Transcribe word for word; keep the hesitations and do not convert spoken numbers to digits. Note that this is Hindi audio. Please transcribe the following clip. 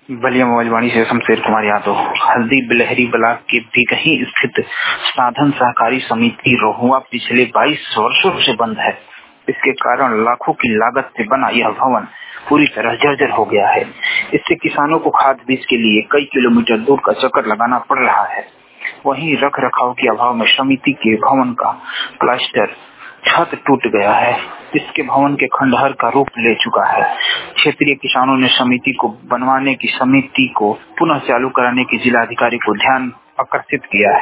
बलिया मोबाइल से शमशेर कुमार यादव। हल्दी बिलहरी ब्लॉक के बिगही स्थित साधन सहकारी समिति रोहुआ पिछले बाईस वर्षों से बंद है। इसके कारण लाखों की लागत से बना यह भवन पूरी तरह जर्जर हो गया है। इससे किसानों को खाद बीज के लिए कई किलोमीटर दूर का चक्कर लगाना पड़ रहा है। वहीं रख रखाव के अभाव में समिति के भवन का प्लास्टर छत टूट गया है। इसके भवन के खंडहर का रूप ले चुका है। क्षेत्रीय किसानों ने समिति को बनवाने की समिति को पुनः चालू कराने की जिलाधिकारी को ध्यान आकर्षित किया है।